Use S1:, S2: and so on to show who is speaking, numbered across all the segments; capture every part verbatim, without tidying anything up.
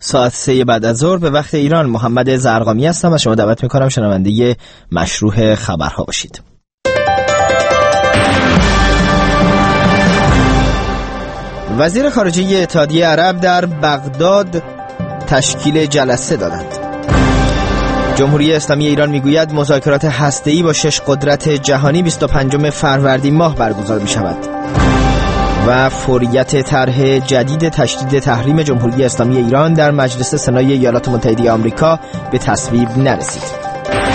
S1: ساعت سه بعد از ظهر به وقت ایران. محمد زرقامی هستم و شما دعوت میکنم شنونده مشروع خبرها باشید. وزیر خارجه اتحادیه عرب در بغداد تشکیل جلسه دادند. جمهوری اسلامی ایران میگوید مذاکرات هسته‌ای با شش قدرت جهانی بیست و پنجم فروردین ماه برگزار می شود. و فوریت طرح جدید تشدید تحریم جمهوری اسلامی ایران در مجلس سنای ایالات متحده آمریکا به تصویب نرسید.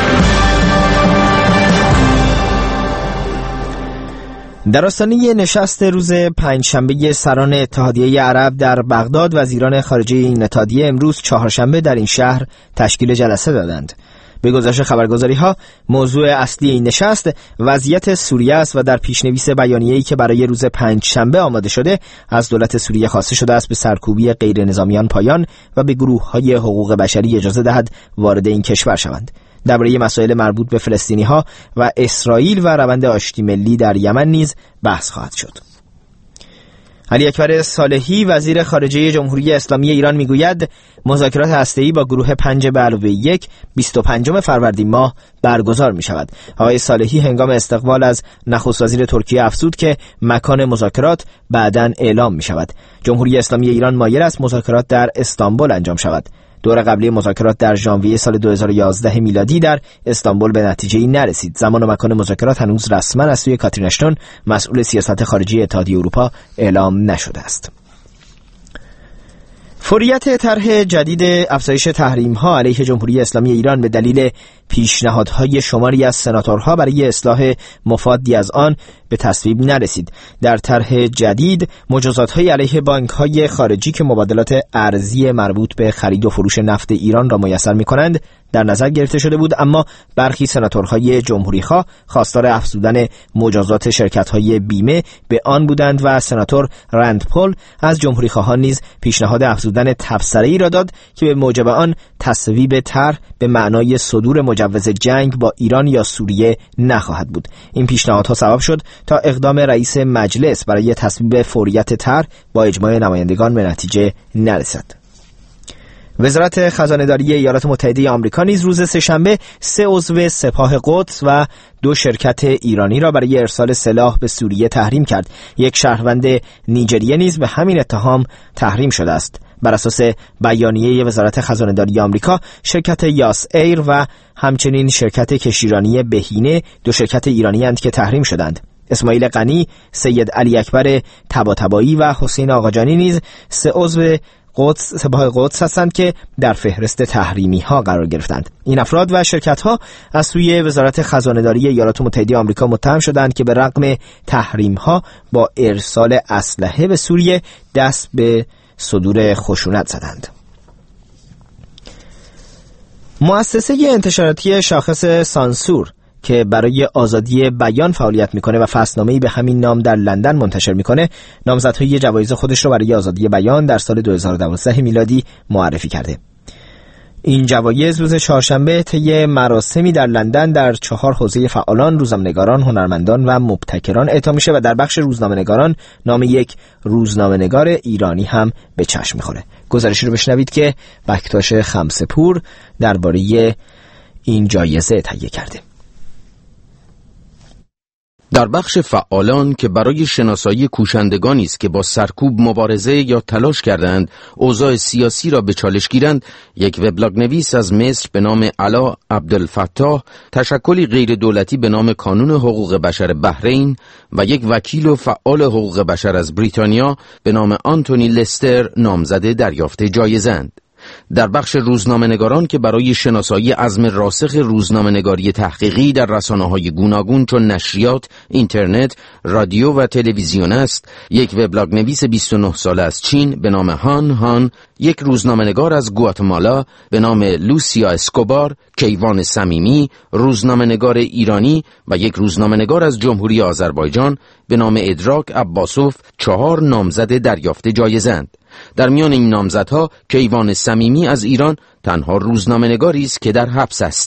S1: در آستانه نشست روز پنجشنبه سران اتحادیه عرب در بغداد، وزیران خارجه این اتحادیه امروز چهارشنبه در این شهر تشکیل جلسه دادند. به گزارش خبرگزاری‌ها موضوع اصلی این نشست وضعیت سوریه است و در پیشنویس بیانیه‌ای که برای روز پنجشنبه آماده شده از دولت سوریه خواسته شده است به سرکوبی غیر نظامیان پایان و به گروه‌های حقوق بشری اجازه دهد وارد این کشور شوند. درباره مسائل مربوط به فلسطینی‌ها و اسرائیل و روند آشتی ملی در یمن نیز بحث خواهد شد. علی اکبر صالحی وزیر خارجه جمهوری اسلامی ایران میگوید مذاکرات هسته‌ای با گروه پنج به علاوه یک بیست و پنجم فروردین ماه برگزار می شود. آقای صالحی هنگام استقبال از نخست وزیر ترکیه افزود که مکان مذاکرات بعداً اعلام می شود. جمهوری اسلامی ایران مایل است مذاکرات در استانبول انجام شود. دور قبلی مذاکرات در ژانویه سال دو هزار و یازده میلادی در استانبول به نتیجه‌ای نرسید. زمان و مکان مذاکرات هنوز رسما از سوی کاترین اشتون مسئول سیاست خارجی اتحادیه اروپا اعلام نشده است. فوریت طرح جدید افزایش تحریم‌ها علیه جمهوری اسلامی ایران به دلیل پیشنهادهای شماری از سناتورها برای اصلاح مفادی از آن به تصویب نرسید. در طرح جدید مجازات‌های علیه بانک‌های خارجی که مبادلات ارزی مربوط به خرید و فروش نفت ایران را میسر می‌کنند در نظر گرفته شده بود، اما برخی سناتورهای جمهوری‌خواه خواستار افزودن مجازات شرکت‌های بیمه به آن بودند و سناتور رند پول از جمهوری‌خواهان نیز پیشنهاد افزودن تبصره‌ای را داد که به موجب آن تصویب طرح به معنای صدور مجوز جنگ با ایران یا سوریه نخواهد بود. این پیشنهادها سبب شد تا اقدام رئیس مجلس برای تصویب فوریت طرح با اجماع نمایندگان به نتیجه نرسد. وزارت خزانه‌داری ایالات متحده آمریکا نیز روز سه‌شنبه سه عضو سپاه قدس و دو شرکت ایرانی را برای ارسال سلاح به سوریه تحریم کرد. یک شهروند نیجریه نیز به همین اتهام تحریم شده است. بر اساس بیانیه وزارت خزانه‌داری آمریکا، شرکت یاس ایر و همچنین شرکت کشتیرانی بهینه دو شرکت ایرانی اند که تحریم شدند. اسماعیل غنی، سید علی اکبر طباطبایی و حسین آقاجانی نیز سه عضو قدس سپاه قدس هستند که در فهرست تحریمی ها قرار گرفتند. این افراد و شرکت ها از سوی وزارت خزانه‌داری ایالات متحده آمریکا متهم شدند که به رغم تحریم ها با ارسال اسلحه به سوریه دست به صدور خشونت زدند. مؤسسه انتشاراتی شاخص سانسور که برای آزادی بیان فعالیت میکنه و فصلنامه‌ای به همین نام در لندن منتشر میکنه، نامزدهای جوایز خودش رو برای آزادی بیان در سال دو هزار و دوازده میلادی معرفی کرده. این جوایز روز چهارشنبه طی مراسمی در لندن در چهار حوزه فعالان، روزنامه‌نگاران، هنرمندان و مبتکران اعطا میشه و در بخش روزنامه‌نگاران نام یک روزنامه‌نگار ایرانی هم به چشم میخوره. گزارشی رو بشنوید که بکتاش خمسه‌پور درباره این جایزه تهیه کرده.
S2: در بخش فعالان که برای شناسایی کوشندگانی است که با سرکوب مبارزه یا تلاش کردند اوضاع سیاسی را به چالش گیرند، یک وبلاگ نویس از مصر به نام علا عبدالفتاح، تشکلی غیر دولتی به نام کانون حقوق بشر بحرین و یک وکیل و فعال حقوق بشر از بریتانیا به نام آنتونی لستر نامزد دریافت جایزه‌اند. در بخش روزنامه‌نگاران که برای شناسایی عزم راسخ روزنامه‌نگاری تحقیقی در رسانه‌های گوناگون چون نشریات، اینترنت، رادیو و تلویزیون است، یک وبلاگ نویس بیست و نه ساله از چین به نام هان هان، یک روزنامه‌نگار از گواتمالا به نام لوسیا اسکوبار، کیوان صمیمی، روزنامه‌نگار ایرانی و یک روزنامه‌نگار از جمهوری آذربایجان به نام ادراک عباسوف چهار نامزد دریافت جایزه‌اند. در میان این نامزدها کیوان صمیمی از ایران تنها روزنامه‌نگاری است که در حبس است.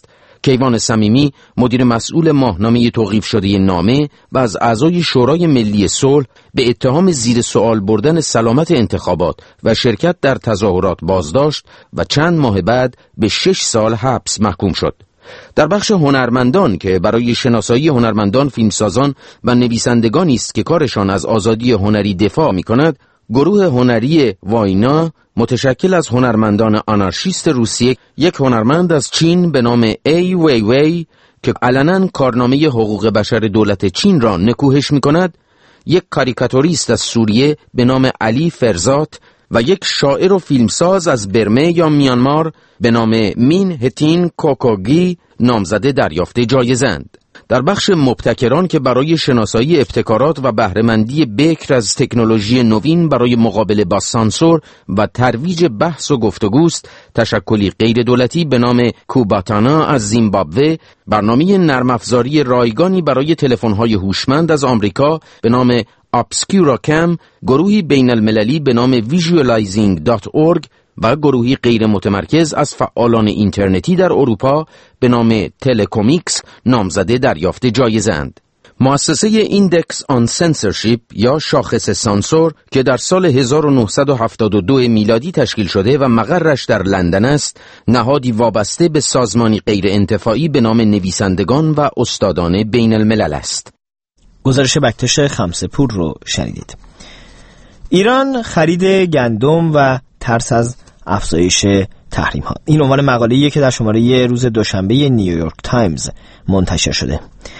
S2: کیوان صمیمی، مدیر مسئول ماهنامه توقیف شده نامه و از اعضای شورای ملی صلح به اتهام زیر سوال بردن سلامت انتخابات و شرکت در تظاهرات بازداشت و چند ماه بعد به شش سال حبس محکوم شد. در بخش هنرمندان که برای شناسایی هنرمندان، فیلمسازان و نویسندگانی است که کارشان از آزادی هنری دفاع می‌کند، گروه هنری واینا متشکل از هنرمندان آنارشیست روسیه، یک هنرمند از چین به نام ای وی وی که علنا کارنامه حقوق بشر دولت چین را نکوهش می‌کند، یک کاریکاتوریست از سوریه به نام علی فرزات و یک شاعر و فیلمساز از برمه یا میانمار به نام مین هتین کوکوگی نامزد دریافت جایزه‌اند. در بخش مبتکران که برای شناسایی ابتکارات و بهره‌مندی بکر از تکنولوژی نوین برای مقابله با سانسور و ترویج بحث و گفتگوست، تشکلی غیر دولتی به نام کوباتانا از زیمبابوه برنامه نرم افزاری رایگانی برای تلفن‌های هوشمند از آمریکا به نام ابسکیوراکم، گروهی بین المللی به نام ویژوالایزینگ دات اورگ و گروهی غیر متمرکز از فعالان اینترنتی در اروپا به نام تلکومیکس نامزد دریافت جایزه‌اند. مؤسسه ایندکس آن سنسورشیپ یا شاخص سانسور که در سال هزار و نهصد و هفتاد و دو میلادی تشکیل شده و مقرش در لندن است، نهادی وابسته به سازمانی غیر انتفاعی به نام نویسندگان و استادان بین الملل است.
S1: گزارش بکتش خمسه‌پور رو شنیدید. ایران خرید گندم و ترس از افزایش تحریم ها. این عنوان مقاله‌ایه که در شماره روز دوشنبه نیویورک تایمز منتشر شده.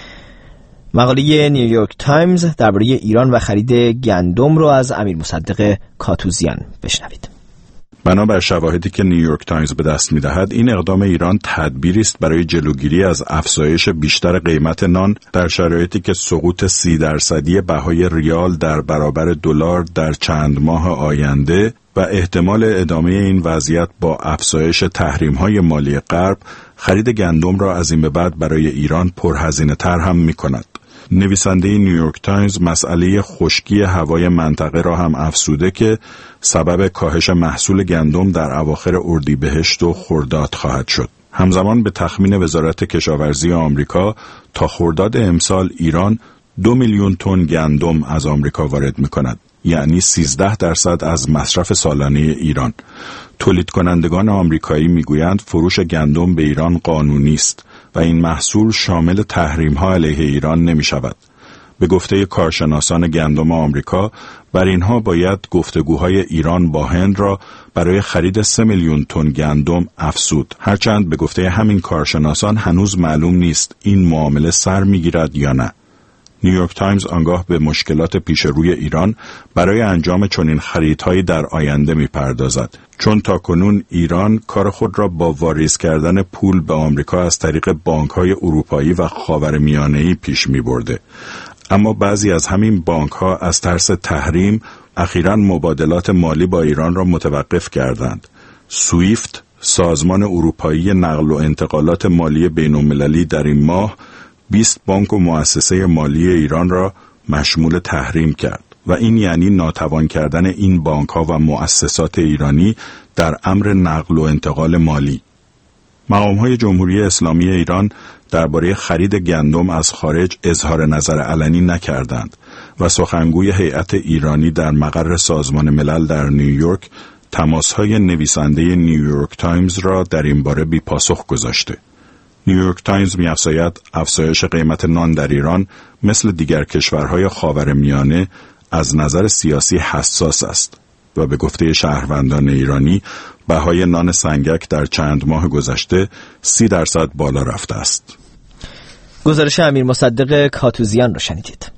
S1: مقاله نیویورک تایمز درباره ایران و خرید گندم رو از امیر مصدق کاتوزیان بشنوید.
S3: بنابر شواهدی که نیویورک تایمز به دست می‌دهد، این اقدام ایران تدبیری است برای جلوگیری از افزایش بیشتر قیمت نان در شرایطی که سقوط سی درصدی بهای ریال در برابر دلار در چند ماه آینده و احتمال ادامه این وضعیت با افزایش تحریم‌های مالی غرب خرید گندم را از این به بعد برای ایران پرهزینه‌تر هم می‌کند. نویسنده نیویورک تایمز مسئله خشکی هوای منطقه را هم افزوده که سبب کاهش محصول گندم در اواخر اردیبهشت و خرداد خواهد شد. همزمان به تخمین وزارت کشاورزی آمریکا تا خرداد امسال ایران دو میلیون تن گندم از آمریکا وارد می‌کند، یعنی سیزده درصد از مصرف سالانه ایران. تولید کنندگان آمریکایی میگویند فروش گندم به ایران قانونی است و این محصول شامل تحریم‌ها علیه ایران نمی شود. به گفته کارشناسان گندم آمریکا، بر اینها باید گفتگوهای ایران با هند را برای خرید سه میلیون تن گندم افزود. هرچند به گفته همین کارشناسان هنوز معلوم نیست این معامله سر میگیرد یا نه. نیویورک تایمز آنگاه به مشکلات پیش روی ایران برای انجام چنین خریدهایی در آینده می‌پردازد، چون تاکنون ایران کار خود را با واریز کردن پول به آمریکا از طریق بانک‌های اروپایی و خاورمیانه‌ای پیش می‌برده. اما بعضی از همین بانک‌ها از ترس تحریم اخیراً مبادلات مالی با ایران را متوقف کردند. سویفت، سازمان اروپایی نقل و انتقالات مالی بین‌المللی، در این ماه بیست بانک و مؤسسه مالی ایران را مشمول تحریم کرد و این یعنی ناتوان کردن این بانک ها و مؤسسات ایرانی در امر نقل و انتقال مالی. مقام های جمهوری اسلامی ایران درباره خرید گندم از خارج اظهار نظر علنی نکردند و سخنگوی هیئت ایرانی در مقر سازمان ملل در نیویورک تماس های نویسنده نیویورک تایمز را در این باره بی پاسخ گذاشته. نیویورک تایمز می‌افزاید افزایش قیمت نان در ایران مثل دیگر کشورهای خاورمیانه از نظر سیاسی حساس است و به گفته شهروندان ایرانی بهای نان سنگک در چند ماه گذشته سی درصد بالا رفته است.
S1: گزارش امیر مصدق کاتوزیان را شنیدید.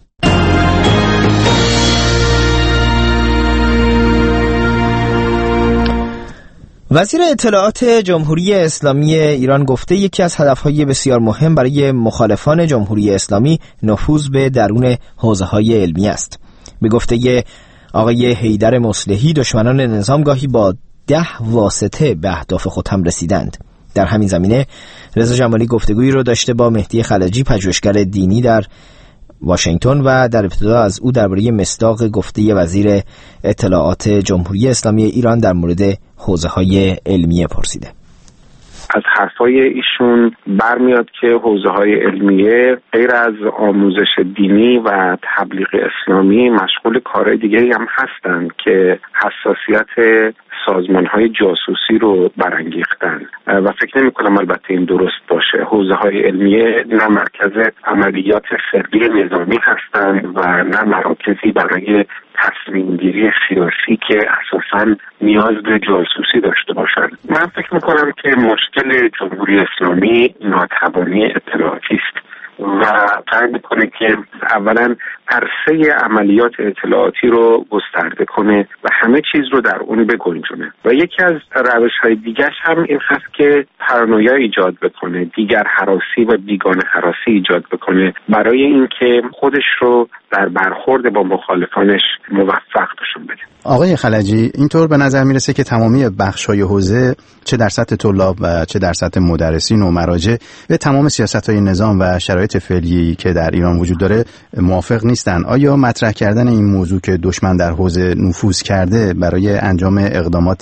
S1: وزیر اطلاعات جمهوری اسلامی ایران گفته یکی از هدفهای بسیار مهم برای مخالفان جمهوری اسلامی نفوذ به درون حوزه‌های علمی است. به گفته آقای حیدر مصلحی، دشمنان نظام گاهی با ده واسطه به اهداف خود هم رسیدند. در همین زمینه رضا جمالی گفتگویی رو داشته با مهدی خلجی، پژوهشگر دینی در واشنگتن، و در ابتدا از او درباره مصداق گفته وزیر اطلاعات جمهوری اسلامی ایران در مورد حوزه‌های علمی پرسیده.
S4: از حرفای ایشون برمیاد که حوزه‌های علمیه غیر از آموزش دینی و تبلیغ اسلامی مشغول کارهای دیگری هم هستند که حساسیت سازمان‌های جاسوسی رو برانگیختن و فکر نمی‌کنم البته این درست باشه. حوزه‌های علمیه نه مرکز عملیات سری نظامی هستند و نه مراکزی برای تصمیم گیری سیاسی که اساساً نیاز به جاسوسی داشته باشند. من فکر می‌کنم که مشکل جمهوری اسلامی ناتوانی اطلاعاتی است و سعی میکنه که اولا عرصه عملیات اطلاعاتی رو گسترده کنه و همه چیز رو در اون بگنجونه و یکی از روش‌های دیگرش هم این هست که پارانویا ایجاد بکنه، دیگر هراسی و بیگانه هراسی ایجاد بکنه برای اینکه خودش رو در برخورد با مخالفانش موفق نشون بده.
S5: آقای خلجی، اینطور به نظر میرسه که تمامی بخش‌های حوزه چه در سطح طلاب و چه در سطح مدرسین و مراجع به تمام سیاست‌های نظام و شرایط فعلی که در ایران وجود داره موافق نیستن. آیا مطرح کردن این موضوع که دشمن در حوزه نفوذ کرده برای انجام اقدامات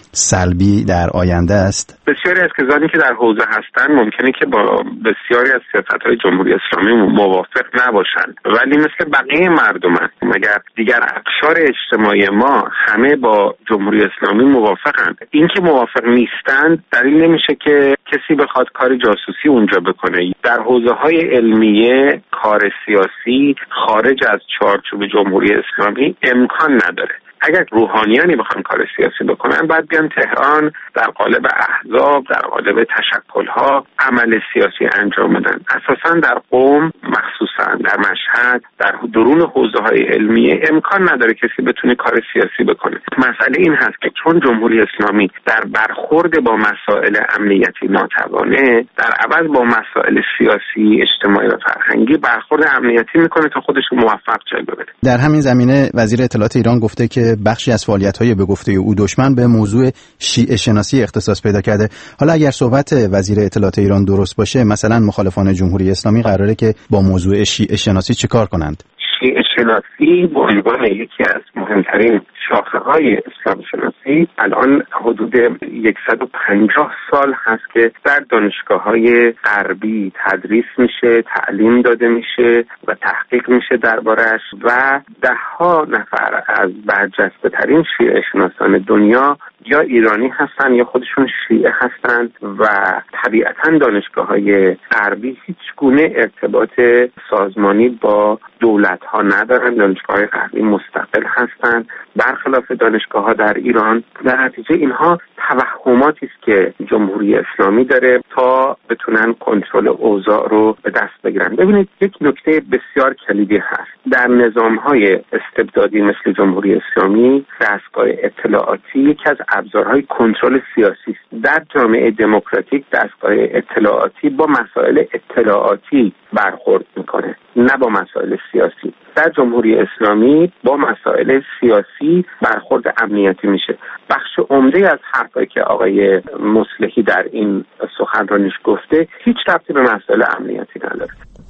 S5: سلبی در آینده است؟
S4: بسیاری از کسانی که در حوزه هستن ممکنه که با بسیاری از سیاست‌های جمهوری اسلامی موافق نباشند، ولی مثل بقیه مردمان مگر دیگر اقشار اجتماعی ما همه با جمهوری اسلامی موافقند. این که موافق نیستند دلیل نمیشه که کسی بخواد کار جاسوسی اونجا بکنه. در حوزه‌های علمیه کار سیاسی خارج از چارچوب جمهوری اسلامی امکان نداره. اگر روحانیانی بخوان کار سیاسی بکنن بعد بیان تهران در قالب احزاب، در قالب تشکل‌ها عمل سیاسی انجام بدن. اساساً در قم، مخصوصاً در مشهد، در درون حوزه‌های علمیه امکان نداره کسی بتونه کار سیاسی بکنه. مسئله این هست که چون جمهوری اسلامی در برخورد با مسائل امنیتی ناتوانه، در عوض با مسائل سیاسی، اجتماعی و فرهنگی برخورد امنیتی میکنه تا خودش رو موفق جلوه بده.
S5: در همین زمینه وزیر اطلاعات ایران گفته که بخشی از فعالیت‌های به گفته او دشمن به موضوع شیعه شناسی اختصاص پیدا کرده. حالا اگر صحبت وزیر اطلاعات ایران درست باشه، مثلا مخالفان جمهوری اسلامی قراره که با موضوع شیعه شناسی چه کار کنند؟
S4: شیعه شناسی به عنوان یکی از مهمترین شاخه‌های اسلام شناسی الان حدود صد و پنجاه سال هست که در دانشگاه‌های غربی تدریس میشه، تعلیم داده میشه و تحقیق میشه دربارش و ده ها نفر از برجسته‌ترین شیعه شناسان دنیا یا ایرانی هستن یا خودشون شیعه هستن و طبیعتاً دانشگاه‌های غربی هیچ گونه ارتباط سازمانی با دولت‌ها ندارن. دانشگاه‌های غربی مستقل هستن برخلاف دانشگاه‌ها در ایران. در نتیجه اینها توهماتی است که جمهوری اسلامی داره تا بتونن کنترل اوضاع رو به دست بگیرن. ببینید یک نکته بسیار کلیدی هست. در نظام‌های استبدادی مثل جمهوری اسلامی دستگاه اطلاعاتی یکی از ابزارهای کنترل سیاسی است. در جامعه دموکراتیک دستگاه اطلاعاتی با مسائل اطلاعاتی برخورد میکنه نه با مسائل سیاسی. در جمهوری اسلامی با مسائل سیاسی برخورد امنیتی میشه. بخش عمده از حرفایی که آقای مصلحی در این سخنرانیش گفته هیچ ربطی به مسائل امنیتی نداره.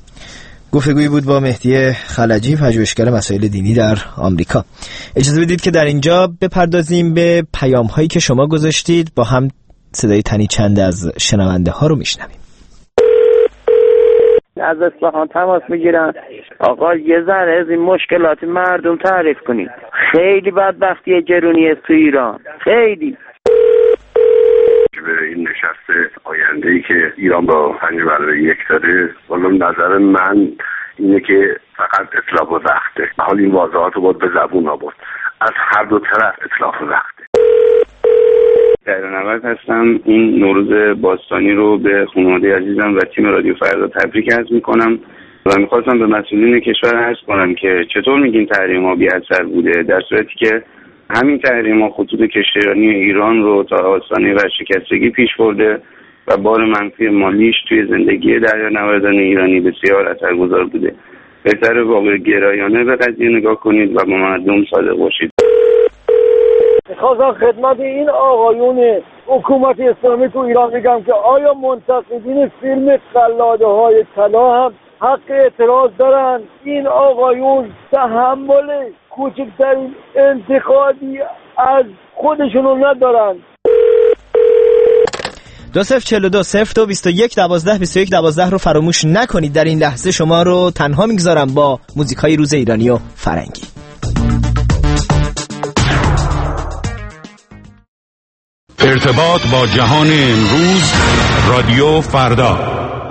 S1: گفتگویی بود با مهدی خلجی، پژوهشگر مسائل دینی در آمریکا. اجازه بدید که در اینجا بپردازیم به پیام هایی که شما گذاشتید، با هم صدای تنی چند از شنونده ها رو میشنویم.
S6: از اصفهان تماس میگیرن. آقا یه ذره از این مشکلات مردم تعریف کنید. خیلی بدبختی گرونی است تو ایران، خیلی.
S7: به این نشست آینده‌ای که ایران با پنج برابر یک داره، والا نظر من اینه که فقط اطلاف و وقته. حال این واضحات رو باید به زبون آورد. از هر دو طرف اطلاف و وقته.
S8: در نوبت هستم. این نوروز باستانی رو به خانواده عزیزم و تیم رادیو فردا تبریک عرض میکنم و میخواستم به مسئولین کشور عرض کنم که چطور میگین تحریم ها بی اثر بوده، در صورتی که همین تحریم ها خطوط کشتیرانی ایران رو تا آستانه ورشکستگی پیش برده و بار منفی مالیش توی زندگی دریانوردان ایرانی بسیار اثرگذار بوده. بهتره واقع گرایانه به قضیه نگاه کنید و با مردم صادق باشید.
S9: میخواستم خدمت این آقایون حکومت اسلامی تو ایران بگم که آیا منتقدین فیلم قلاده های طلا هم حق اعتراض دارن؟ این آقایون تحمل کوچکترین انتقادی از خودشونو ندارن.
S1: دو صفر چهل و دو صفر دو بیست و یک دوازده بیست و یک دوازده رو فراموش نکنید. در این لحظه شما رو تنها میگذارم با موزیکای روز ایرانی و فرنگی.
S3: ارتباط با جهان امروز، رادیو فردا.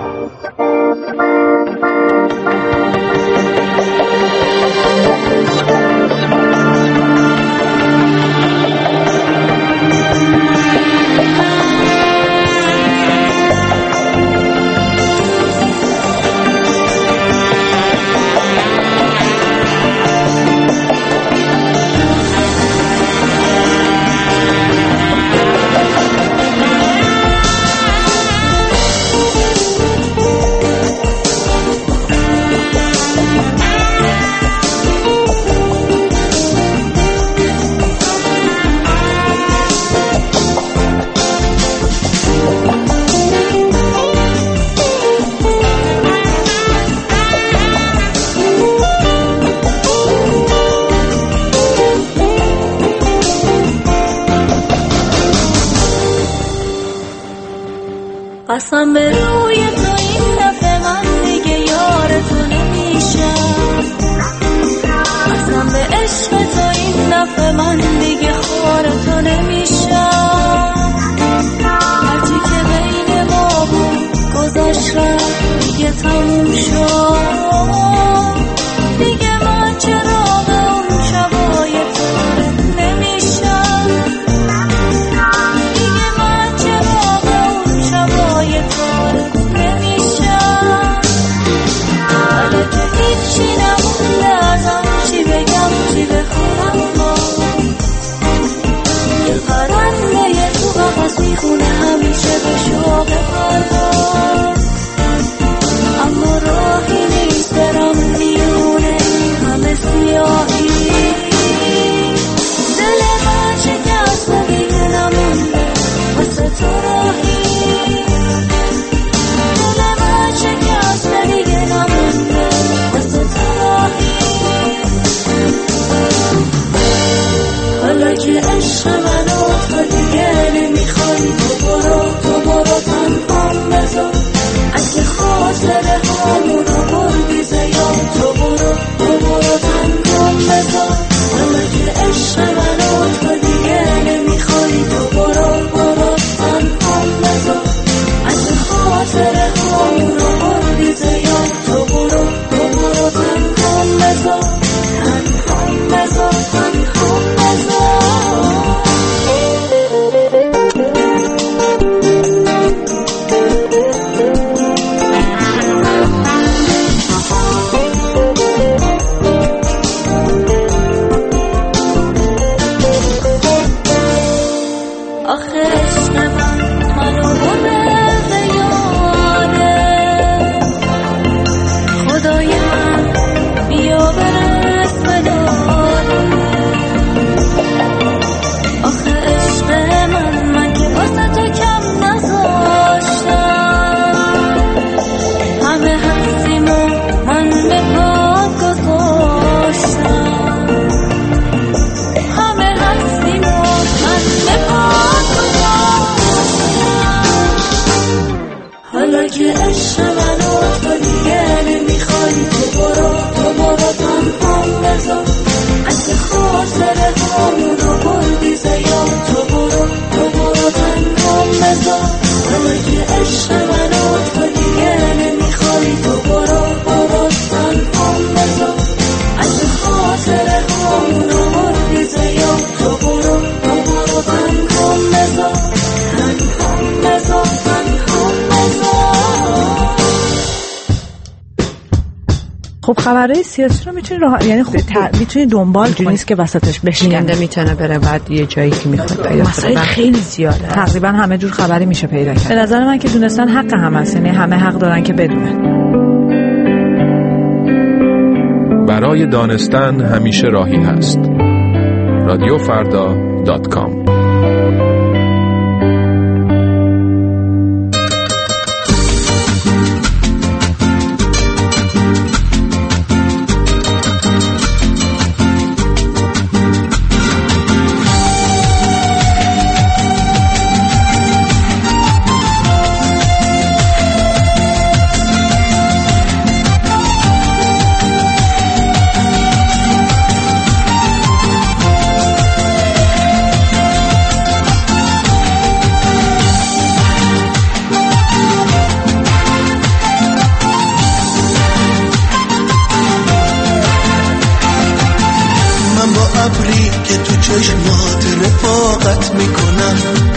S10: قسم به روی تو این دفعه من دیگه یار تو نمیشم، قسم به عشق تو این دفعه من دیگه خار تو نمیشم. هرچی که بین ما بود گذشت رفت دیگه تموم شد، دیگه من چراغ اون شبای تو نمیشم، دیگه من چراغ اون شبای تو نمیشم. حالا که هیچی نمونده ازم، چی بگم چی بخونم، یه پرنده یه تو قفس میخونه همیشه به شوق پرواز، اما راهی نیست برم میونه همه سیاهی. دل من شکست و دیگه نمونده واسه تو راهی، دل من شکست و دیگه نمونده واسه تو راهی. حالا که عشق منو تو دیگه نمیخوای، تو برو تو برو تنهام بذار، اگه خاطره هامونو بردی زیاد، تو برو تو برو تنهام بذار. حالا که عشق منو تو دیگه نمیخوای، تو برو برو تنهام بذار، اگه خاطره هامونو بردی زیاد، تو برو تو برو تنهام بذار، تنهام بذار، تنهام بذار. آخه عشق من منو بوده به یاره، خدای من بیا برس به داره. آخه عشق من من که واسه تو کم نذاشتم، همه هستیم و من به پا گذاشتم، همه هستیم و من به پا حالا که عشق منو تو دیگه نمیخوای، تو برو تو برو تنهام بذار، اگه خاطره هامونو بردی زیاد، تو برو تو برو تنهام بذار. حالا که عشق منو تو دیگه نمیخوای، تو برو برو تنهام بذار، اگه خاطره هامونو بردی زیاد، تو برو تو برو تنهام بذار، تنهام بذار، تنهام بذار.
S11: خب خبرهای سیاسی رو میتونی راه، یعنی خب ت... میتونی دنبال کنی، نیست که وسطش بشیننده میتونه بره بعد یه جایی که میخواد پیدا کنه. خیلی زیاده، تقریبا همه جور خبری میشه پیدا کرد. به نظر من که دونستن حق هم هست، یعنی همه حق دارن که بدونن.
S12: برای دانستن همیشه راهی هست. رادیو فردا دات کام.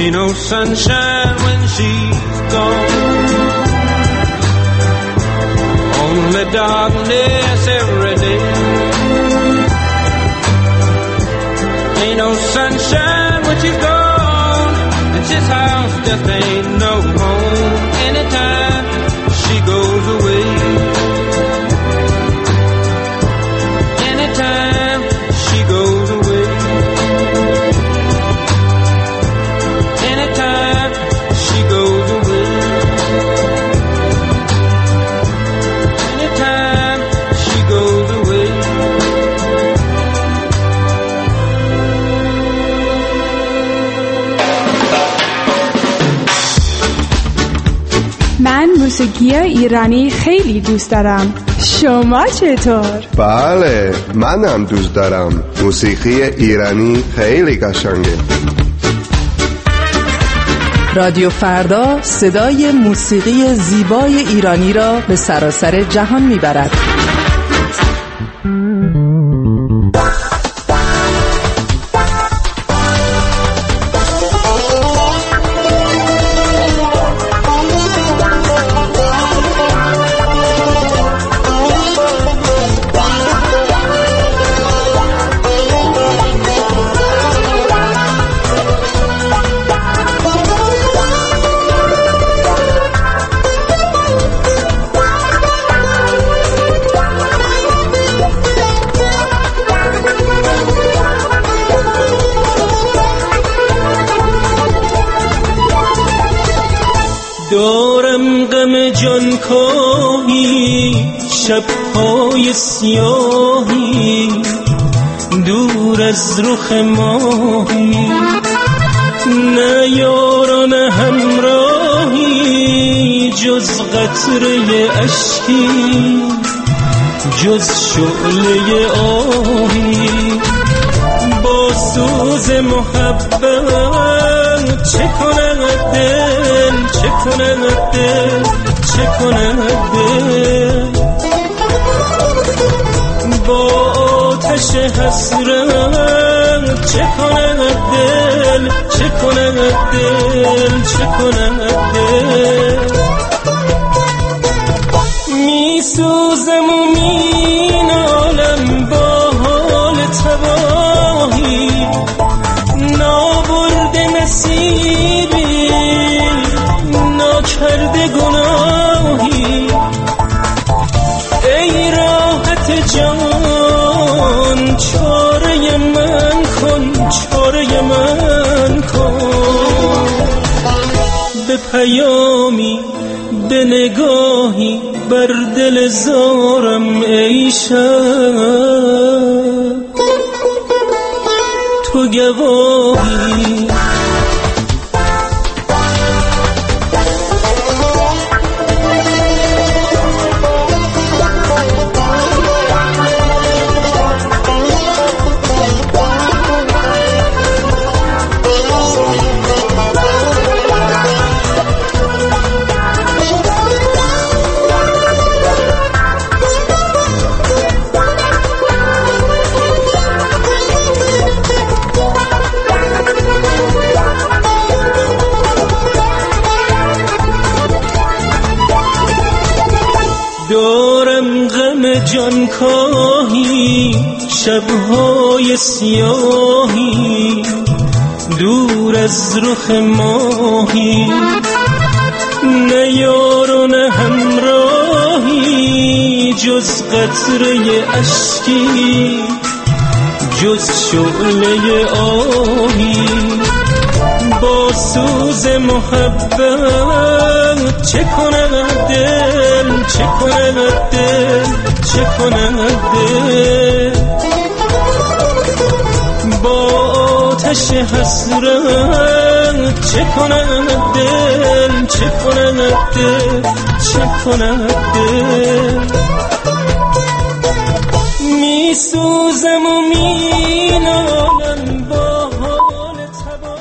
S13: Ain't no sunshine when she's gone. Only darkness every day. Ain't no sunshine when she's gone. And this house just ain't no home. Anytime she goes away. Anytime she goes away. Anytime she goes away. Anytime she goes away.
S14: من موسیقی ایرانی خیلی دوست دارم. شما چطور؟
S15: بله، منم دوست دارم. موسیقی ایرانی خیلی قشنگه.
S16: رادیو فردا صدای موسیقی زیبای ایرانی را به سراسر جهان میبرد.
S17: دارم غم جان کاهی، شب‌های سیاهی، دور از رخ ماهی، نه یار نه همراهی، جز قطره اشکی، جز شعله آهی. با سوز محبت چه کند دل، چه کند دل، چه کند دل. با آتش حسرت چه کند دل، چه کند دل، چه کند دل. می سوزم و می نالم با حال تباهی، نابرده نصیبی، ناکرده گناهی. ای راحت جان چاره من کن، چاره من کن. به پیامی به نگاهی بر دل زارم ای شب، تو گواهی. دارم غم جان کاهی، شب‌های سیاهی، دور از رخ ماهی، نه یار و نه همراهی، جز قطره اشکی، جز شعله آهی. با سوز محبت چه کند دل، چه کند دل، چه کند دل. با آتش حسرت چه کند دل، چه کند دل، چه کند دل. می سوزم و می نالم با حال تبا.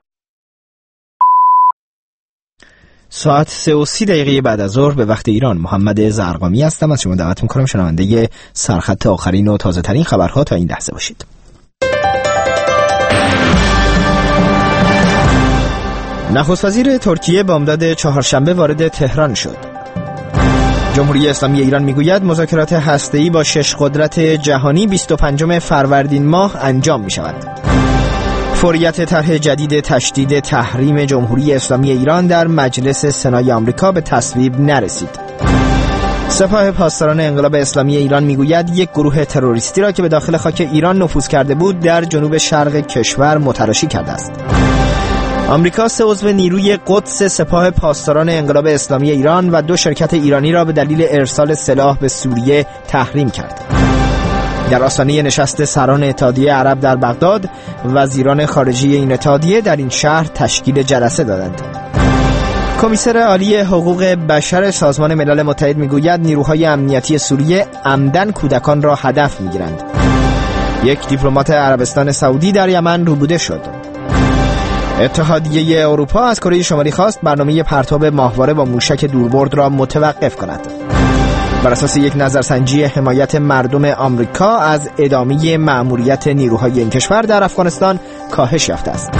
S1: ساعت سه و سی دقیقه بعد از ظهر به وقت ایران. محمد زرقامی هستم. از شما دعوت میکنم شنونده سرخط آخرین و تازه ترین خبرها تا این لحظه باشید. نخست وزیر ترکیه بامداد چهارشنبه وارد تهران شد. جمهوری اسلامی ایران میگوید مذاکرات هسته‌ای با شش قدرت جهانی بیست و پنجم فروردین ماه انجام می شود. فوریت طرح جدید تشدید تحریم جمهوری اسلامی ایران در مجلس سنای آمریکا به تصویب نرسید. سپاه پاسداران انقلاب اسلامی ایران میگوید یک گروه تروریستی را که به داخل خاک ایران نفوذ کرده بود در جنوب شرق کشور متلاشی کرده است. آمریکا سه عضو نیروی قدس سپاه پاسداران انقلاب اسلامی ایران و دو شرکت ایرانی را به دلیل ارسال سلاح به سوریه تحریم کرد. در آستانه نشست سران اتحادیه عرب در بغداد، وزیران خارجه این اتحادیه در این شهر تشکیل جلسه دادند. کمیسر عالی حقوق بشر سازمان ملل متحد میگوید نیروهای امنیتی سوریه عمدن کودکان را هدف میگیرند. یک دیپلمات عربستان سعودی در یمن روبوده شد. اتحادیه اروپا از کره شمالی خواست برنامه پرتاب ماهواره با موشک دوربرد را متوقف کند. بر اساس یک نظرسنجی حمایت مردم آمریکا از ادامه مأموریت نیروهای این کشور در افغانستان کاهش یافته است.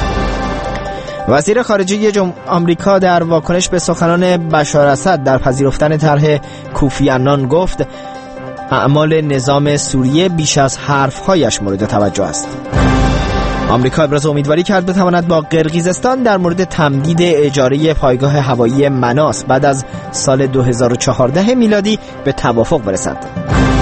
S1: وزیر خارجه جمهوری آمریکا در واکنش به سخنان بشار اسد در پذیرفتن طرح کوفی عنان گفت اعمال نظام سوریه بیش از حرفهایش مورد توجه است. آمریکا ابراز امیدواری کرد بتواند با قرقیزستان در مورد تمدید اجاره پایگاه هوایی مناس بعد از سال دو هزار و چهارده میلادی به توافق برسد.